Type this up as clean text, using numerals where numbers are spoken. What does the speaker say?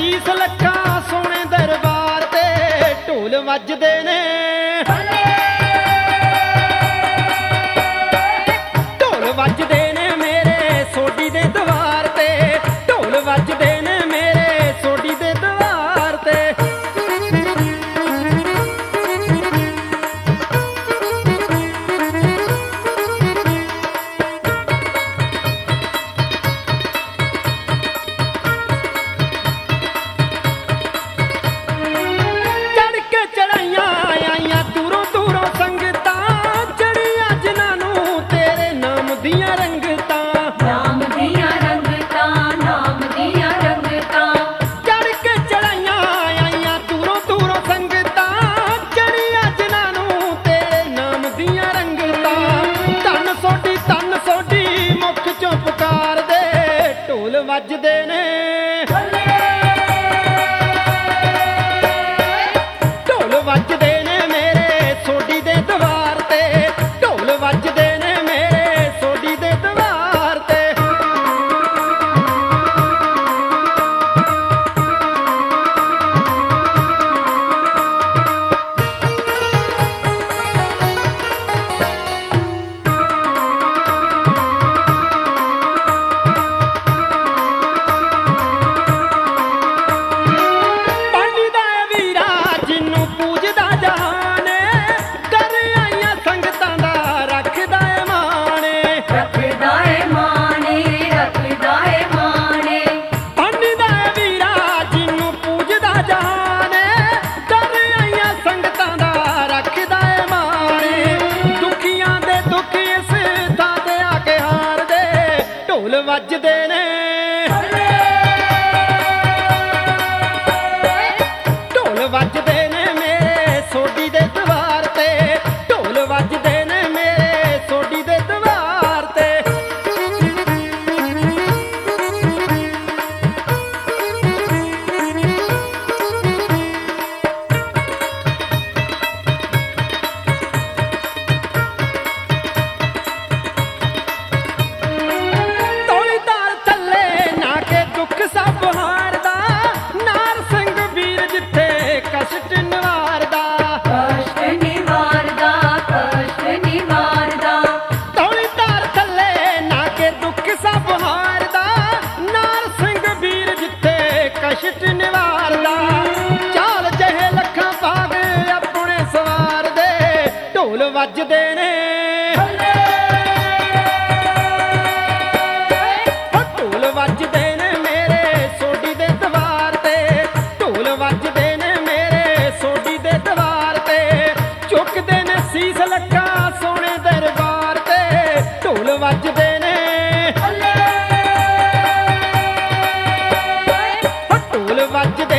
ਸੀਸ ਲੱਖਾਂ ਸੋਹਣੇ ਦਰਬਾਰ ਤੇ ਢੋਲ ਵੱਜਦੇ ਨੇ। ਢੋਲ ਵੱਜਦੇ ਨੇ ਮੇਰੇ ਸੋਢੀ ਦੇ ਦਵਾਰ ਤੇ, ਢੋਲ ਵੱਜਦੇ ਨੇ ਮੇਰੇ ਸੋਢੀ ਦੇ ਦਵਾਰ ਤੇ। ਵੱਜਦੇ ਨੇ ਢੋਲ ਵੱਜਦੇ ਨੇ ਮੇਰੇ ਸੋਢੀ ਦੇ ਦਵਾਰ ਤੇ, ਢੋਲ ਵੱਜਦੇ ਨੇ ਮੇਰੇ ਸੋਢੀ ਦੇ ਦਵਾਰ ਤੇ। ਢੋਲ ਵੱਜਦੇ ਨੇ ਢੋਲ ਵੱਜਦੇ ਨੇ ਮੇਰੇ ਸੋਢੀ ਦੇ ਦਵਾਰ ਤੇ, ਢੋਲ ਵੱਜਦੇ ਨੇ ਮੇਰੇ ਸੋਢੀ ਦੇ ਦਵਾਰ ਤੇ। ਕਸ਼ਟ ਨਿਵਾਰਦਾ ਚਾਲ ਜਿਹੇ ਲੱਖਾਂ ਭਾਗ ਆਪਣੇ ਸਵਾਰ ਦੇ, ਢੋਲ ਵੱਜਦੇ ਨੇ ਢੋਲ ਵੱਜਦੇ ਨੇ ਮੇਰੇ ਸੋਢੀ ਦੇ ਦਵਾਰ ਤੇ, ਢੋਲ ਵੱਜਦੇ ਨੇ ਮੇਰੇ ਸੋਢੀ ਦੇ ਦਵਾਰ ਤੇ। ਚੁੱਕਦੇ ਨੇ ਸੀਸ ਲੱਖਾਂ ਸੋਹਣੇ ਦਰਬਾਰ ਤੇ, ਢੋਲ ਵੱਜਦੇ ਨੇ ਵੱਜਦੇ